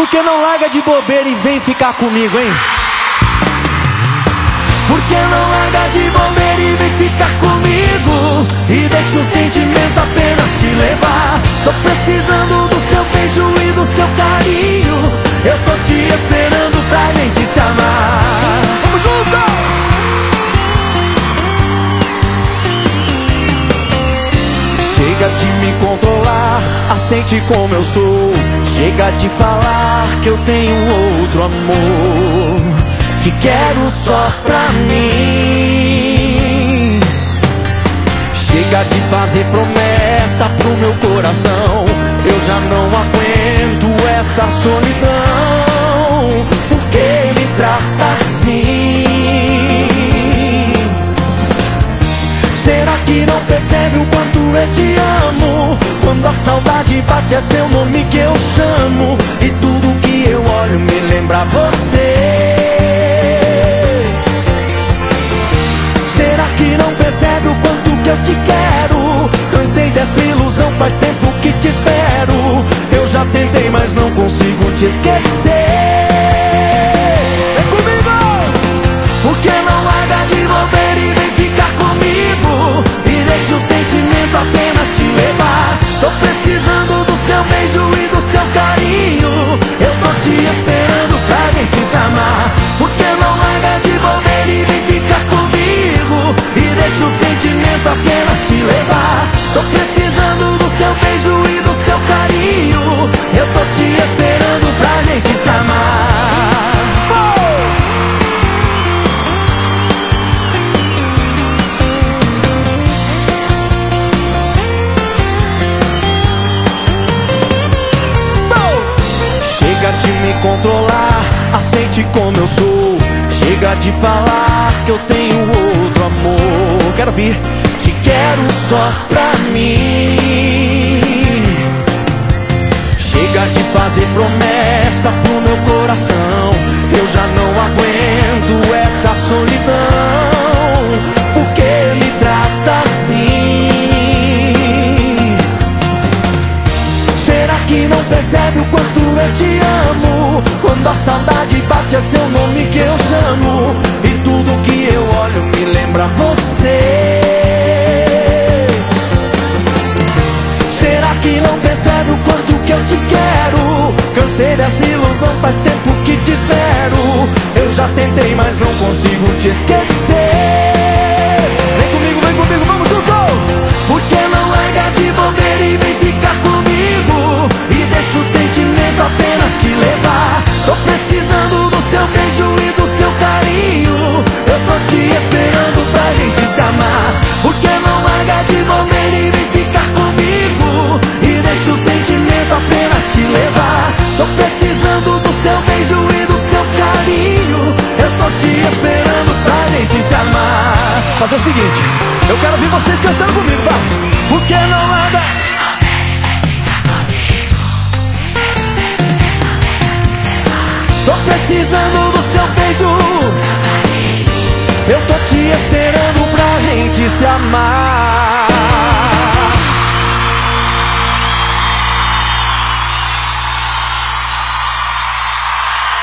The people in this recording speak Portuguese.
Por que não larga de bobeira e vem ficar comigo, hein? Por que não larga de bobeira e vem ficar comigo? E deixa o sentimento apenas te levar. Tô precisando do seu beijo e do seu carinho. Eu tô te esperando pra gente se amar. Vamos junto! Chega de me controlar, aceite como eu sou. Chega de falar que eu tenho outro amor. Te quero só pra mim. Chega de fazer promessa pro meu coração. Eu já não aguento essa solidão. Por que me trata assim? Será que não percebe o quanto eu te amo? Quando a saudade bate é seu nome que eu chamo. E tudo que eu olho me lembra você. Será que não percebe o quanto que eu te quero? Cansei dessa ilusão, faz tempo que te espero. Eu já tentei, mas não consigo te esquecer. Vem comigo! Por que não larga de bobeira e vem ficar comigo? E deixa o sentimento apenas te levar. Tô precisando do seu beijo e do seu carinho. Eu tô te esperando pra gente se amar. Por que não larga de bobeira e vem ficar comigo? E deixa o sentimento apenas te levar. Tô precisando do seu beijo e do seu carinho. Eu tô te esperando pra gente se amar. Chega de me controlar, aceite como eu sou. Chega de falar que eu tenho outro amor. Quero ouvir. Te quero só pra mim. Chega de fazer promessa pro meu coração. Eu já não aguento essa solidão. Por que me trata assim? Será que não percebe o quanto eu te amo? Quando a saudade bate é seu nome que eu chamo. E tudo que eu olho me lembra você. Será que não percebe o quanto que eu te quero? Cansei dessa ilusão, faz tempo que te espero. Eu já tentei, mas não consigo te esquecer. Vem comigo, vamos junto! Por que não larga de bobeira e vem ficar comigo? E deixa o sentimento apenas te levar. Tô precisando do seu beijo e do seu carinho. Eu tô te esperando pra gente se amar. Por que não larga de bobeira e vem ficar comigo? E deixa o sentimento apenas te levar. Tô precisando do seu beijo e do seu carinho. Eu tô te esperando pra gente se amar. Fazer o seguinte, eu quero ouvir vocês cantando comigo, vai! Por que não larga? Tô precisando do seu beijo. Eu tô te esperando pra gente se amar.